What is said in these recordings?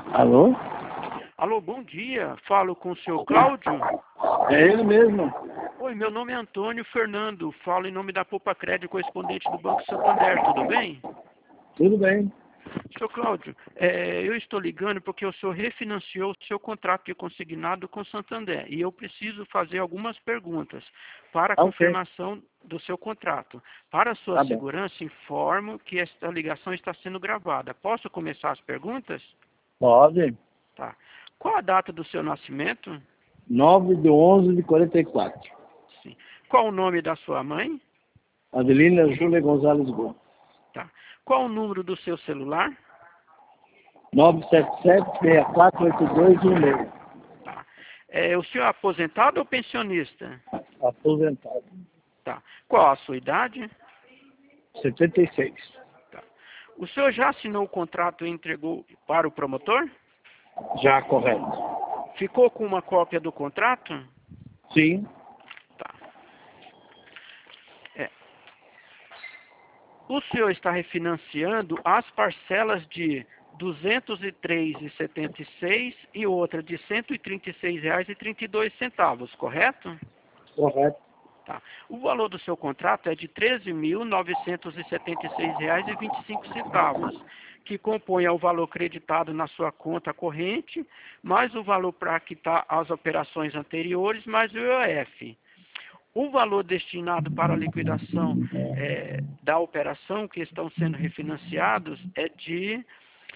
Alô? Alô, bom dia. Falo com o senhor Cláudio. É ele mesmo. Oi, meu nome é Antônio Fernando. Falo em nome da Poupa Crédito, correspondente do Banco Santander. Tudo bem? Tudo bem. Senhor Cláudio, eu estou ligando porque o senhor refinanciou o seu contrato de consignado com o Santander. E eu preciso fazer algumas perguntas para a Tá ok. confirmação do seu contrato. Para a sua Tá bom. segurança, informo que esta ligação está sendo gravada. Posso começar as perguntas? Pode. Tá. Qual a data do seu nascimento? 9/11/44. Sim. Qual o nome da sua mãe? Adelina Júlia Gonzalez Gomes. Tá. Qual o número do seu celular? 977-648216. Tá. O senhor é aposentado ou pensionista? Aposentado. Tá. Qual a sua idade? 76. Tá. O senhor já assinou o contrato e entregou para o promotor? Já correto. Ficou com uma cópia do contrato? Sim. Tá. É. O senhor está refinanciando as parcelas de R$ 203,76 e outra de R$ 136,32, correto? Correto. Tá. O valor do seu contrato é de R$ 13.976,25, que compõe o valor creditado na sua conta corrente, mais o valor para quitar as operações anteriores, mais o IOF. O valor destinado para a liquidação da operação que estão sendo refinanciados é de R$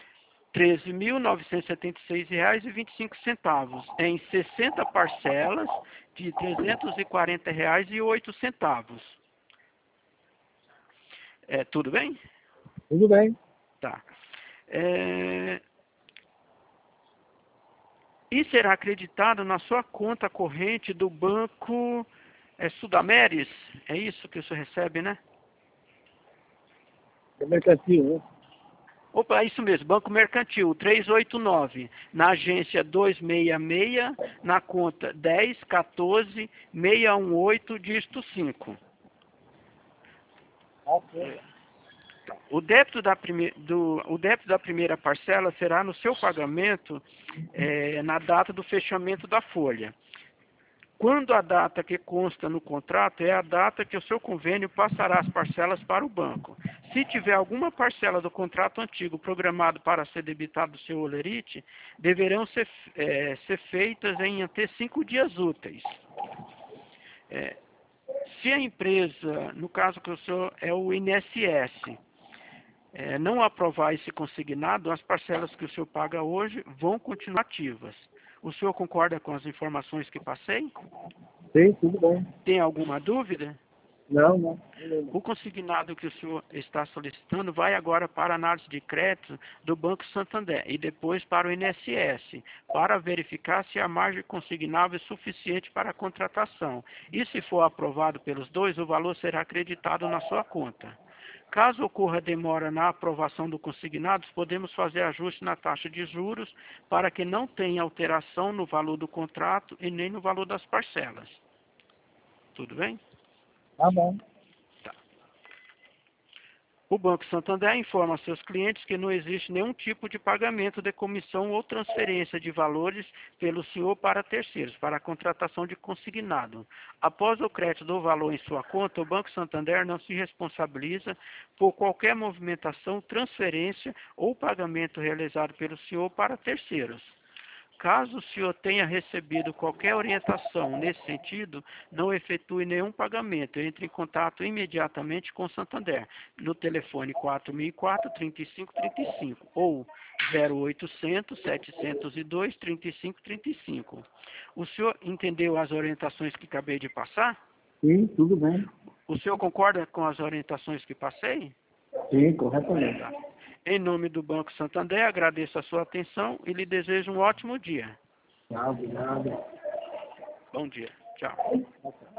13.976,25, em 60 parcelas de R$ 340,08. Tudo bem? Tudo bem. Tá. E será acreditado na sua conta corrente do Banco Sudameris? É isso que o senhor recebe, né? É mercantil, né? Opa, é isso mesmo, Banco Mercantil 389, na agência 266, na conta 1014-618, dígito 5. Ok. O débito da primeira parcela será no seu pagamento na data do fechamento da folha. Quando a data que consta no contrato é a data que o seu convênio passará as parcelas para o banco. Se tiver alguma parcela do contrato antigo programado para ser debitado do seu holerite, deverão ser feitas em até 5 dias úteis. Se a empresa, no caso que o senhor é o INSS, não aprovar esse consignado, as parcelas que o senhor paga hoje vão continuar ativas. O senhor concorda com as informações que passei? Sim, tudo bem. Tem alguma dúvida? Não. O consignado que o senhor está solicitando vai agora para a análise de crédito do Banco Santander e depois para o INSS, para verificar se a margem consignável é suficiente para a contratação. E se for aprovado pelos dois, o valor será acreditado na sua conta. Caso ocorra demora na aprovação do consignado, podemos fazer ajuste na taxa de juros para que não tenha alteração no valor do contrato e nem no valor das parcelas. Tudo bem? Tá bom. Tá. O Banco Santander informa a seus clientes que não existe nenhum tipo de pagamento de comissão ou transferência de valores pelo senhor para terceiros, para a contratação de consignado. Após o crédito do valor em sua conta, o Banco Santander não se responsabiliza por qualquer movimentação, transferência ou pagamento realizado pelo senhor para terceiros. Caso o senhor tenha recebido qualquer orientação nesse sentido, não efetue nenhum pagamento. Entre em contato imediatamente com o Santander, no telefone 4004-3535 ou 0800-702-3535. O senhor entendeu as orientações que acabei de passar? Sim, tudo bem. O senhor concorda com as orientações que passei? Sim, corretamente. Tá. Em nome do Banco Santander, agradeço a sua atenção e lhe desejo um ótimo dia. Tá, obrigado. Bom dia. Tchau.